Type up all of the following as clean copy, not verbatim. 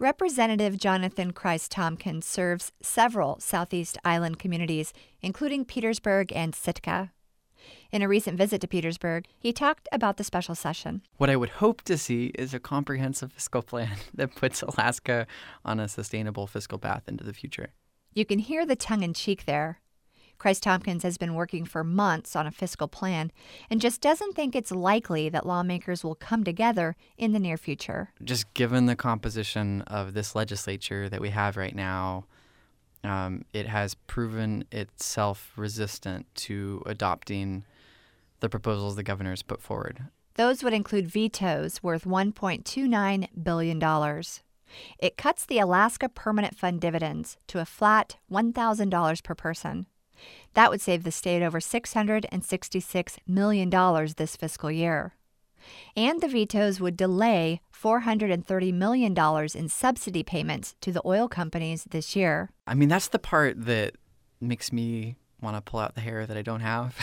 Representative Jonathan Christ Tompkins serves several Southeast Island communities, including Petersburg and Sitka. In a recent visit to Petersburg, he talked about the special session. What I would hope to see is a comprehensive fiscal plan that puts Alaska on a sustainable fiscal path into the future. You can hear the tongue-in-cheek there. Christ Tompkins has been working for months on a fiscal plan and just doesn't think it's likely that lawmakers will come together in the near future. Just given the composition of this legislature that we have right now, it has proven itself resistant to adopting the proposals the governor's put forward. Those would include vetoes worth $1.29 billion. It cuts the Alaska Permanent Fund dividends to a flat $1,000 per person. That would save the state over $666 million this fiscal year. And the vetoes would delay $430 million in subsidy payments to the oil companies this year. I mean, that's the part that makes me want to pull out the hair that I don't have.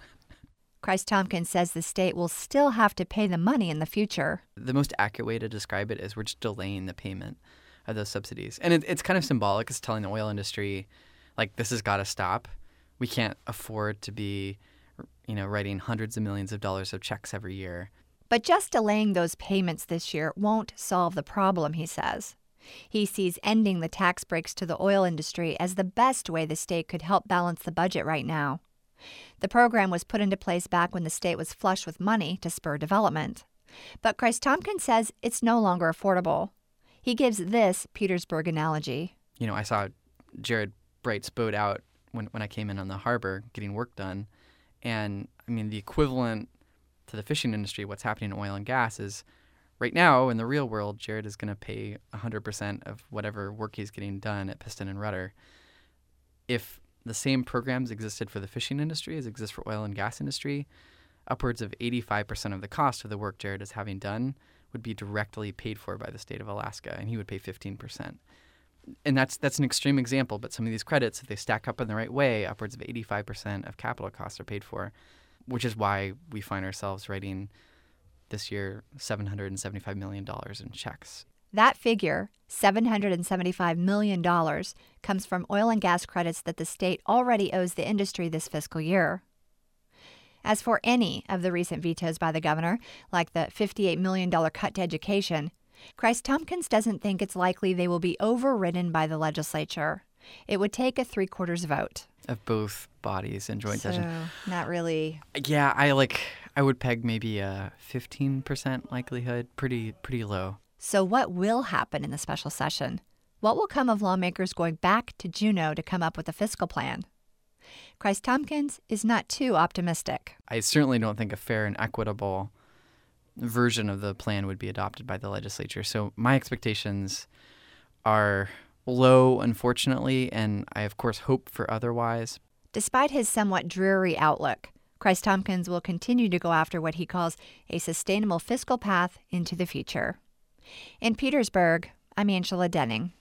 Christ Tompkins says the state will still have to pay the money in the future. The most accurate way to describe it is we're just delaying the payment of those subsidies. And it's kind of symbolic. It's telling the oil industry, like, this has got to stop. We can't afford to be, writing hundreds of millions of dollars of checks every year. But just delaying those payments this year won't solve the problem, he says. He sees ending the tax breaks to the oil industry as the best way the state could help balance the budget right now. The program was put into place back when the state was flush with money to spur development. But Christ Tompkins says it's no longer affordable. He gives this Petersburg analogy. I saw Jared Bright's boat out when I came in on the harbor getting work done. And, the equivalent to the fishing industry, what's happening in oil and gas is right now in the real world, Jared is going to pay 100% of whatever work he's getting done at Piston and Rudder. If the same programs existed for the fishing industry as exist for oil and gas industry, upwards of 85% of the cost of the work Jared is having done would be directly paid for by the state of Alaska, and he would pay 15%. And that's an extreme example, but some of these credits, if they stack up in the right way, upwards of 85% of capital costs are paid for, which is why we find ourselves writing this year $775 million in checks. That figure, $775 million, comes from oil and gas credits that the state already owes the industry this fiscal year. As for any of the recent vetoes by the governor, like the $58 million cut to education, Christ Tompkins doesn't think it's likely they will be overridden by the legislature. It would take a 3/4 vote. Of both bodies in joint session. Not really. Yeah, I would peg maybe a 15% likelihood, pretty low. So what will happen in the special session? What will come of lawmakers going back to Juneau to come up with a fiscal plan? Christ Tompkins is not too optimistic. I certainly don't think a fair and equitable version of the plan would be adopted by the legislature. So my expectations are low, unfortunately, and I, of course, hope for otherwise. Despite his somewhat dreary outlook, Christ Tompkins will continue to go after what he calls a sustainable fiscal path into the future. In Petersburg, I'm Angela Denning.